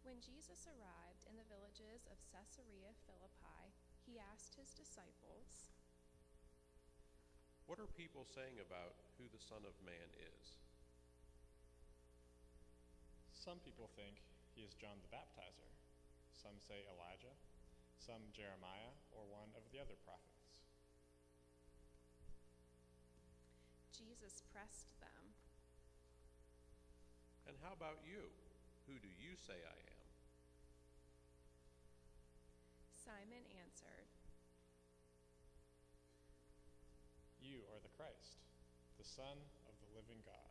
When Jesus arrived in the villages of Caesarea Philippi, he asked his disciples, "What are people saying about who the Son of Man is?" Some people think he is John the Baptizer. Some say Elijah, some Jeremiah, or one of the other prophets. Jesus pressed them. "And how about you? Who do you say I am?" Simon answered, You are the Christ, the Son of the living God.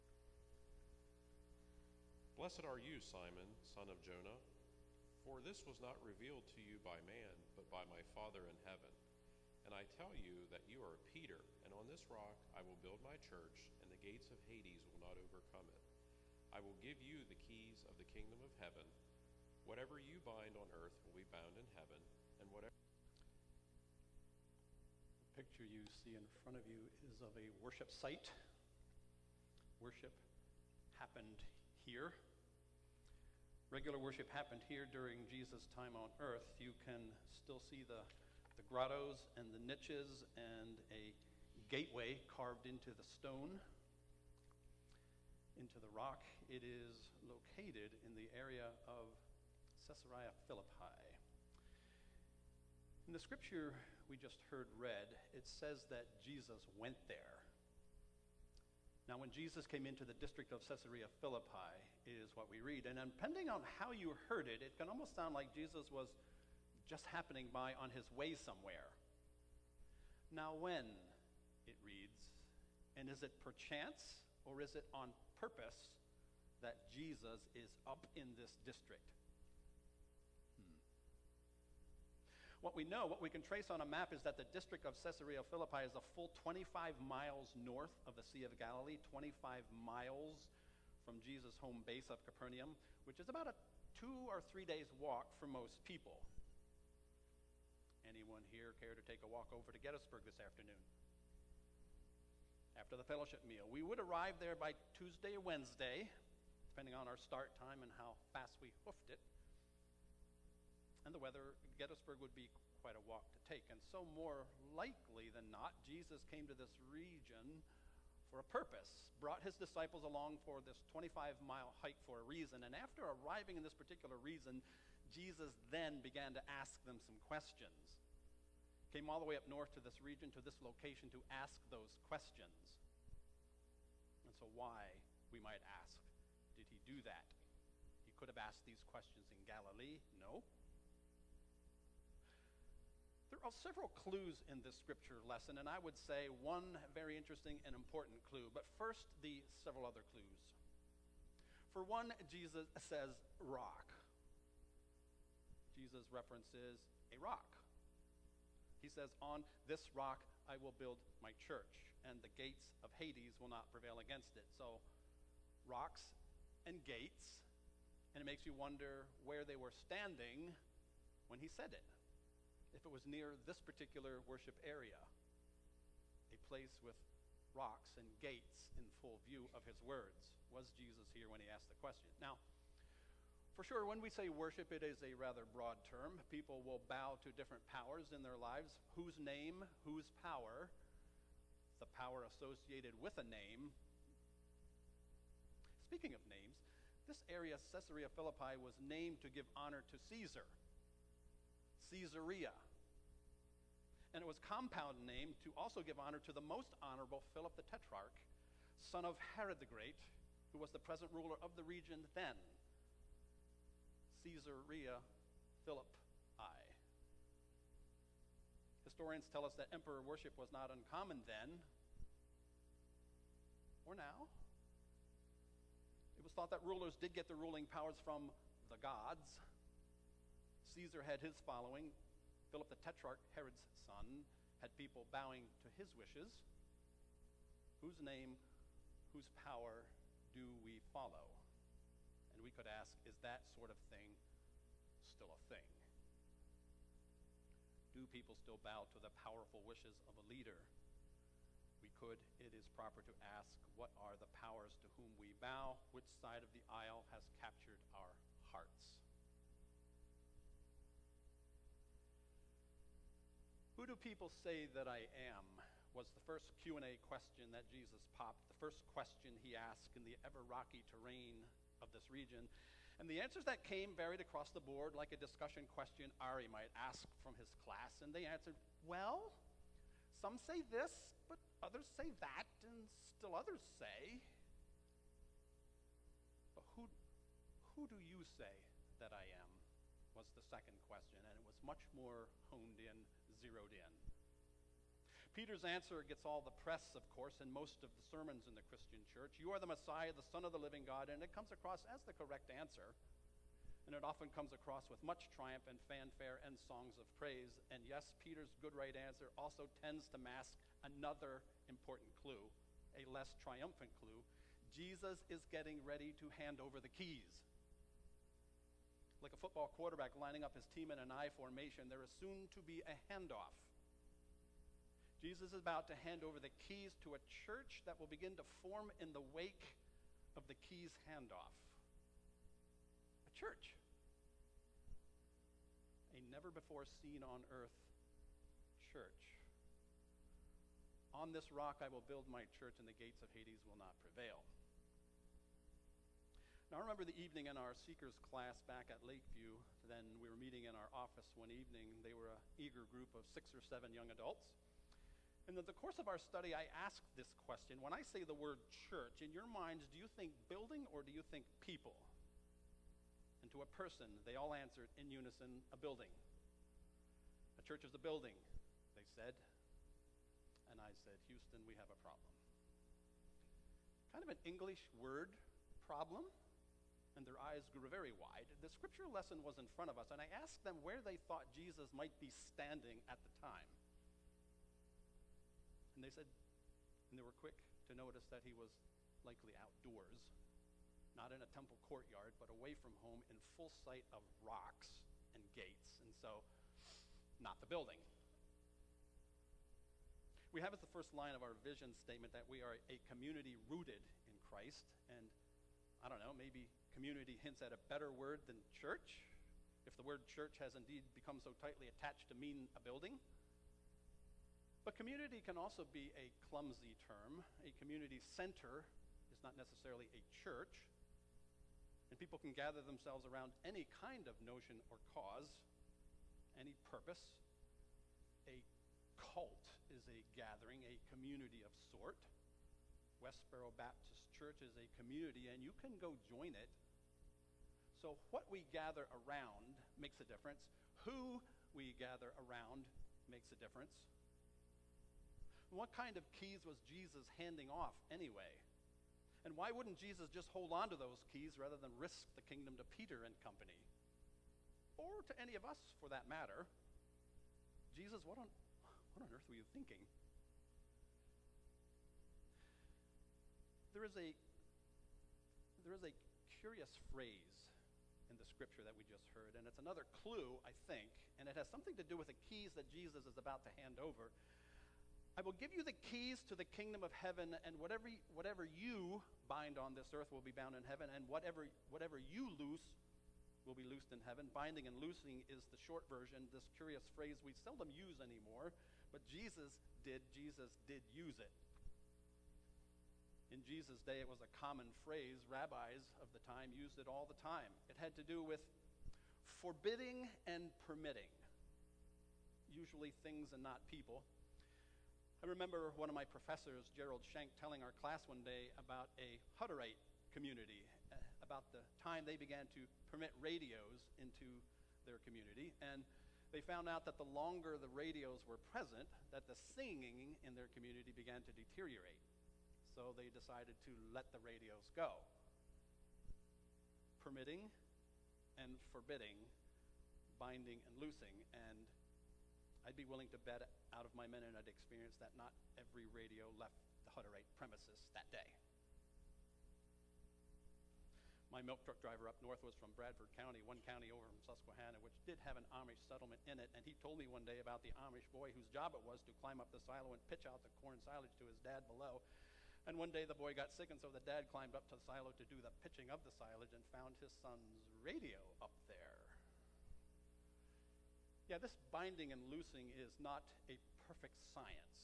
"Blessed are you, Simon, son of Jonah, for this was not revealed to you by man, but by my Father in heaven. And I tell you that you are Peter, and on this rock I will build my church, and the gates of Hades will not overcome it. I will give you the keys of the kingdom of heaven. Whatever you bind on earth will be bound in heaven, and whatever..." The picture you see in front of you is of a worship site. Worship happened here. Regular worship happened here during Jesus' time on earth. You can still see the grottos and the niches and a gateway carved into the stone, into the rock. It is located in the area of Caesarea Philippi. In the scripture we just heard read, it says that Jesus went there. Now, when Jesus came into the district of Caesarea Philippi, is what we read. And depending on how you heard it, it can almost sound like Jesus was just happening by on his way somewhere. Now, when, it reads, and is it perchance or is it on purpose that Jesus is up in this district? What we know, what we can trace on a map, is that the district of Caesarea Philippi is a full 25 miles north of the Sea of Galilee, 25 miles from Jesus' home base of Capernaum, which is about a 2 or 3 days walk for most people. Anyone here care to take a walk over to Gettysburg this afternoon? After the fellowship meal. We would arrive there by Tuesday or Wednesday, depending on our start time and how fast we hoofed it. And the weather, Gettysburg would be quite a walk to take. And so more likely than not, Jesus came to this region for a purpose, brought his disciples along for this 25-mile hike for a reason. And after arriving in this particular reason, Jesus then began to ask them some questions. Came all the way up north to this region, to this location, to ask those questions. And so why, we might ask, did he do that? He could have asked these questions in Galilee. No. There are several clues in this scripture lesson, and I would say one very interesting and important clue. But first, the several other clues. For one, Jesus says rock. Jesus references a rock. He says, on this rock I will build my church, and the gates of Hades will not prevail against it. So, rocks and gates, and it makes you wonder where they were standing when he said it. If it was near this particular worship area, a place with rocks and gates in full view of his words. Was Jesus here when he asked the question? Now, for sure, when we say worship, it is a rather broad term. People will bow to different powers in their lives. Whose name, whose power, the power associated with a name. Speaking of names, this area, Caesarea Philippi, was named to give honor to Caesar. Caesarea. And it was compound named to also give honor to the most honorable Philip the Tetrarch, son of Herod the Great, who was the present ruler of the region then. Caesarea Philippi. Historians tell us that emperor worship was not uncommon then or now. It was thought that rulers did get their ruling powers from the gods. Caesar had his following. Philip the Tetrarch, Herod's son, had people bowing to his wishes. Whose name, whose power do we follow? And we could ask, is that sort of thing still a thing? Do people still bow to the powerful wishes of a leader? We could, it is proper to ask, what are the powers to whom we bow? Which side of the aisle has captured our hearts? Who do people say that I am? Was the first Q&A question that Jesus popped, the first question he asked in the ever rocky terrain of this region. And the answers that came varied across the board, like a discussion question Ari might ask from his class. And they answered, well, some say this, but others say that, and still others say. But who do you say that I am? Was the second question, and it was much more honed in, zeroed in. Peter's answer gets all the press, of course, in most of the sermons in the Christian church. You are the Messiah, the Son of the living God, and it comes across as the correct answer. And it often comes across with much triumph and fanfare and songs of praise. And yes, Peter's good right answer also tends to mask another important clue, a less triumphant clue. Jesus is getting ready to hand over the keys. Like a football quarterback lining up his team in an I formation, there is soon to be a handoff. Jesus is about to hand over the keys to a church that will begin to form in the wake of the keys handoff. A church. A never before seen on earth church. On this rock I will build my church, and the gates of Hades will not prevail. Now I remember the evening in our Seekers class back at Lakeview. Then we were meeting in our office one evening. They were an eager group of 6 or 7 young adults. And in the course of our study, I asked this question. When I say the word church, in your minds, do you think building or do you think people? And to a person, they all answered in unison, a building. A church is a building, they said. And I said, Houston, we have a problem. Kind of an English word, problem. And their eyes grew very wide. The scripture lesson was in front of us, and I asked them where they thought Jesus might be standing at the time. And they said, and they were quick to notice that he was likely outdoors, not in a temple courtyard, but away from home in full sight of rocks and gates, and so not the building. We have as the first line of our vision statement that we are a community rooted in Christ, and I don't know, maybe community hints at a better word than church, if the word church has indeed become so tightly attached to mean a building. But community can also be a clumsy term. A community center is not necessarily a church. And people can gather themselves around any kind of notion or cause, any purpose. A cult is a gathering, a community of sort. Westboro Baptist Church is a community, and you can go join it. So what we gather around makes a difference. Who we gather around makes a difference. What kind of keys was Jesus handing off anyway? And why wouldn't Jesus just hold on to those keys rather than risk the kingdom to Peter and company? Or to any of us, for that matter. Jesus, what on earth were you thinking? There is a curious phrase in the scripture that we just heard, and it's another clue, I think, and it has something to do with the keys that Jesus is about to hand over. I will give you the keys to the kingdom of heaven, and whatever you bind on this earth will be bound in heaven, and whatever you loose will be loosed in heaven. Binding and loosing is the short version, this curious phrase we seldom use anymore, but Jesus did use it. In Jesus' day, it was a common phrase. Rabbis of the time used it all the time. It had to do with forbidding and permitting, usually things and not people. I remember one of my professors, Gerald Schenk, telling our class one day about a Hutterite community, about the time they began to permit radios into their community. And they found out that the longer the radios were present, that the singing in their community began to deteriorate. So they decided to let the radios go. Permitting and forbidding, binding and loosing. And I'd be willing to bet out of my Mennonite experience that not every radio left the Hutterite premises that day. My milk truck driver up north was from Bradford County, one county over from Susquehanna, which did have an Amish settlement in it, and he told me one day about the Amish boy whose job it was to climb up the silo and pitch out the corn silage to his dad below. And one day the boy got sick, and so the dad climbed up to the silo to do the pitching of the silage and found his son's radio up there. Yeah, this binding and loosing is not a perfect science.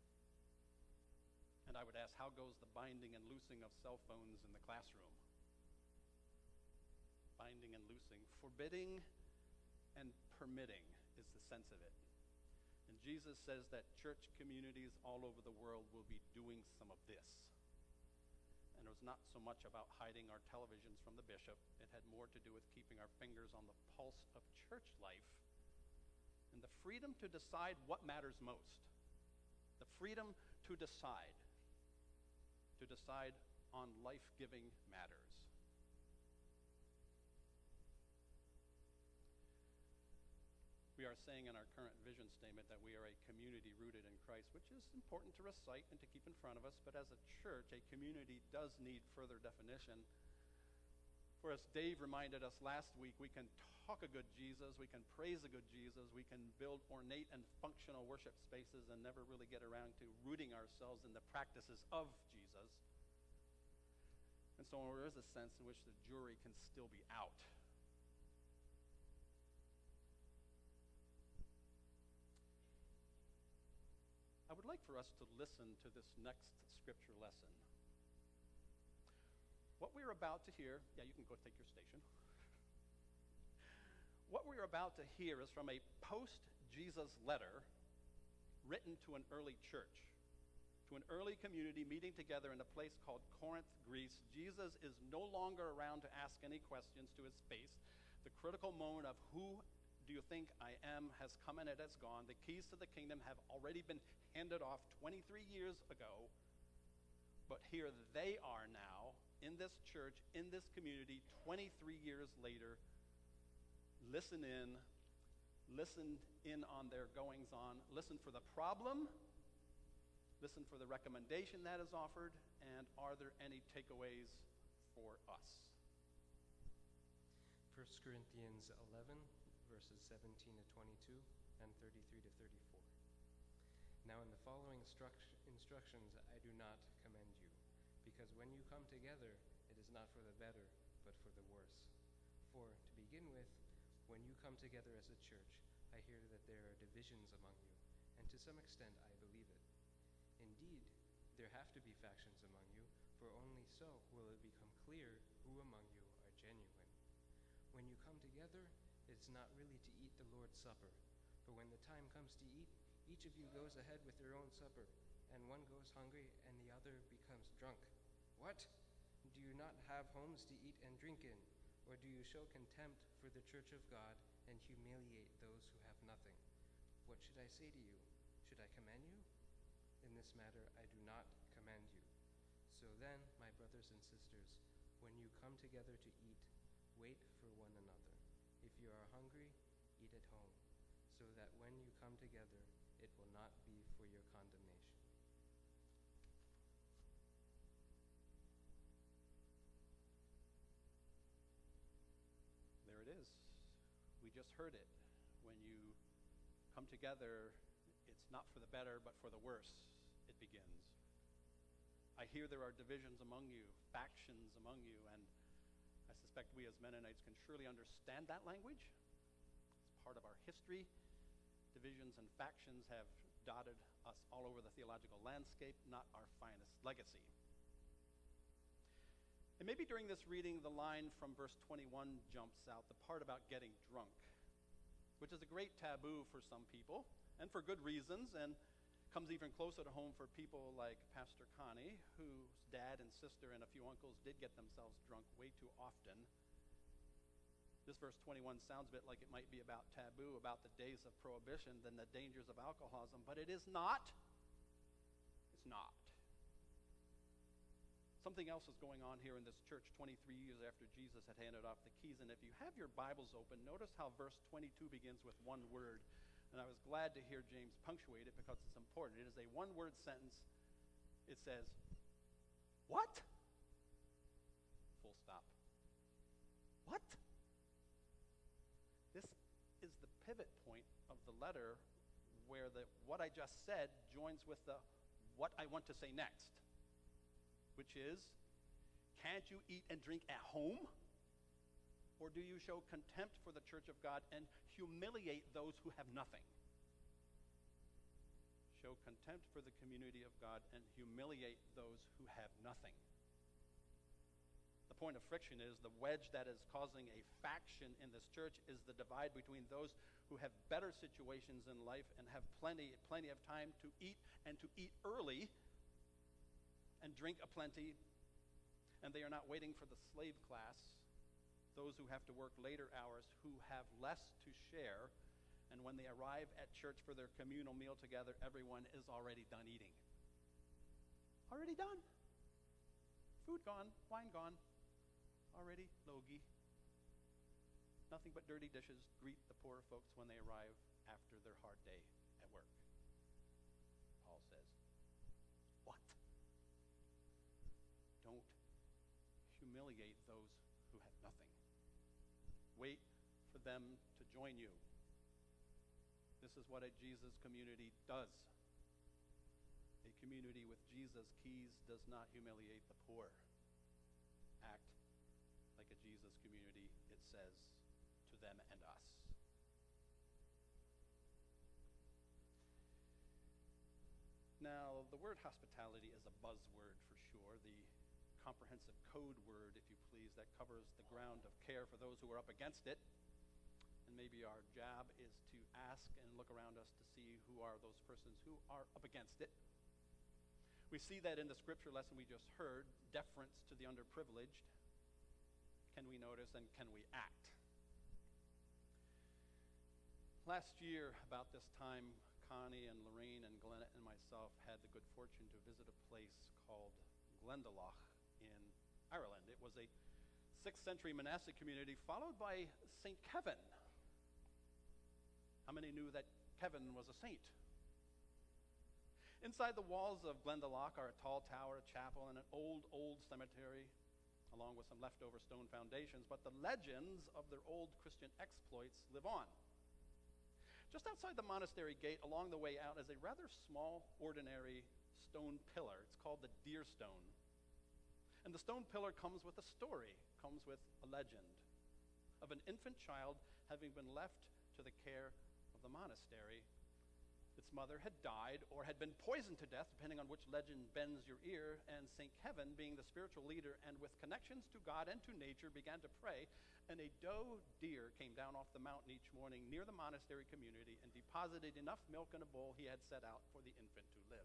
And I would ask, how goes the binding and loosing of cell phones in the classroom? Binding and loosing. Forbidding and permitting is the sense of it. And Jesus says that church communities all over the world will be doing some of this. And it was not so much about hiding our televisions from the bishop. It had more to do with keeping our fingers on the pulse of church life and the freedom to decide what matters most. The freedom to decide on life-giving matters. We are saying in our current vision statement that we are a community rooted in Christ, which is important to recite and to keep in front of us, but as a church, a community does need further definition. For as Dave reminded us last week, we can talk a good Jesus, we can praise a good Jesus, we can build ornate and functional worship spaces and never really get around to rooting ourselves in the practices of Jesus. And so there is a sense in which the jury can still be out. I would like for us to listen to this next scripture lesson. What we're about to hear, yeah, you can go take your station. What we're about to hear is from a post-Jesus letter written to an early church, to an early community meeting together in a place called Corinth, Greece. Jesus is no longer around to ask any questions to his face. The critical moment of who do you think I am has come and it has gone. The keys to the kingdom have already been handed off 23 years ago. But here they are now in this church, in this community, 23 years later. Listen in on their goings on. Listen for the problem. Listen for the recommendation that is offered. And are there any takeaways for us? 1 Corinthians 11, verses 17 to 22 and 33 to 34. Now in the following instructions I do not commend you, because when you come together, it is not for the better, but for the worse. For, to begin with, when you come together as a church, I hear that there are divisions among you, and to some extent I believe it. Indeed, there have to be factions among you, for only so will it become clear who among you are genuine. When you come together, it is not really to eat the Lord's Supper, but when the time comes to eat, each of you goes ahead with their own supper, and one goes hungry and the other becomes drunk. What? Do you not have homes to eat and drink in? Or do you show contempt for the church of God and humiliate those who have nothing? What should I say to you? Should I commend you? In this matter I do not commend you. So then, my brothers and sisters, when you come together to eat, wait for one another. If you are hungry, eat at home, so that when you come together, it will not be for your condemnation. There it is. We just heard it. When you come together, it's not for the better, but for the worse, it begins. I hear there are divisions among you, factions among you, and I suspect we as Mennonites can surely understand that language. It's part of our history. Divisions and factions have dotted us all over the theological landscape, not our finest legacy. And maybe during this reading, the line from verse 21 jumps out, the part about getting drunk, which is a great taboo for some people, and for good reasons, and comes even closer to home for people like Pastor Connie, whose dad and sister and a few uncles did get themselves drunk way too often. This verse 21 sounds a bit like it might be about taboo, about the days of prohibition, than the dangers of alcoholism, but it is not. It's not. Something else is going on here in this church 23 years after Jesus had handed off the keys. And if you have your Bibles open, notice how verse 22 begins with one word. And I was glad to hear James punctuate it because it's important. It is a one-word sentence. It says, what? Full stop. What? This is the pivot point of the letter where the what I just said joins with the what I want to say next, which is, can't you eat and drink at home? Or do you show contempt for the church of God and humiliate those who have nothing? Show contempt for the community of God and humiliate those who have nothing. The point of friction is the wedge that is causing a faction in this church is the divide between those who have better situations in life and have plenty of time to eat and to eat early and drink aplenty, and they are not waiting for the slave class, those who have to work later hours, who have less to share, and when they arrive at church for their communal meal together, everyone is already done eating. Already done. Food gone, wine gone, already logy. Nothing but dirty dishes greet the poor folks when they arrive after their hard day at work. Paul says, what? Don't humiliate those who have nothing. Wait for them to join you. This is what a Jesus community does. A community with Jesus keys does not humiliate the poor. Act like a Jesus community, it says to them and us. Now, the word hospitality is a buzzword for sure, the comprehensive code word, if you please, that covers the ground of care for those who are up against it. And maybe our job is to ask and look around us to see who are those persons who are up against it. We see that in the scripture lesson we just heard, deference to the underprivileged. Can we notice and can we act? Last year, about this time, Connie and Lorraine and Glenette and myself had the good fortune to visit a place called Glendalough in Ireland. It was a 6th century monastic community followed by St. Kevin. How many knew that Kevin was a saint? Inside the walls of Glendalough are a tall tower, a chapel, and an old cemetery, along with some leftover stone foundations, but the legends of their old Christian exploits live on. Just outside the monastery gate, along the way out, is a rather small, ordinary stone pillar. It's called the Deer Stone. And the stone pillar comes with a story, comes with a legend of an infant child having been left to the care of the monastery. Its mother had died or had been poisoned to death, depending on which legend bends your ear, and St. Kevin, being the spiritual leader and with connections to God and to nature, began to pray, and a doe deer came down off the mountain each morning near the monastery community and deposited enough milk in a bowl he had set out for the infant to live.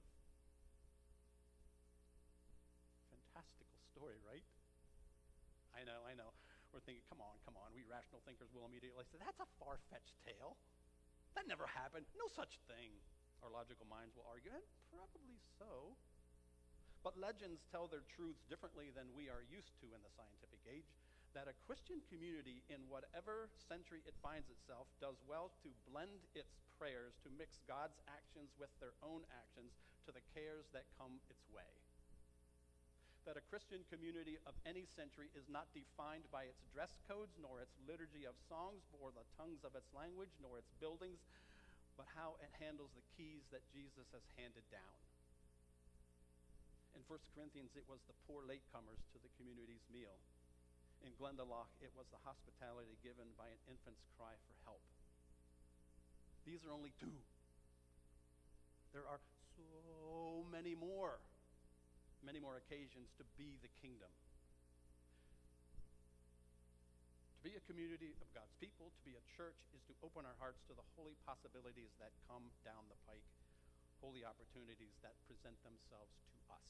Fantastical story, right? I know. We're thinking, come on. We rational thinkers will immediately say, that's a far-fetched tale. That never happened. No such thing. Our logical minds will argue, and probably so. But legends tell their truths differently than we are used to in the scientific age. That a Christian community, in whatever century it finds itself, does well to blend its prayers, to mix God's actions with their own actions to the cares that come its way. That a Christian community of any century is not defined by its dress codes, nor its liturgy of songs, nor the tongues of its language, nor its buildings, but how it handles the keys that Jesus has handed down. In 1 Corinthians, it was the poor latecomers to the community's meal. In Glendalough, it was the hospitality given by an infant's cry for help. These are only two. There are so many more occasions to be the kingdom. To be a community of God's people, to be a church, is to open our hearts to the holy possibilities that come down the pike, holy opportunities that present themselves to us.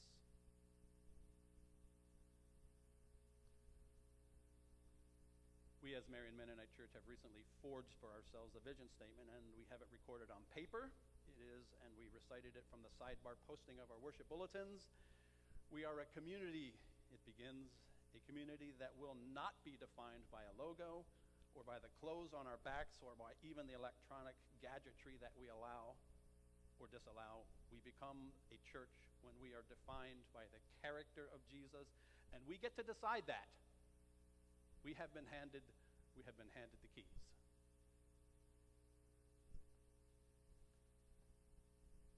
We as Marian Mennonite Church have recently forged for ourselves a vision statement, and we have it recorded on paper. It is, and we recited it from the sidebar posting of our worship bulletins. We are a community, it begins, a community that will not be defined by a logo or by the clothes on our backs or by even the electronic gadgetry that we allow or disallow. We become a church when we are defined by the character of Jesus, and we get to decide that. We have been handed the keys.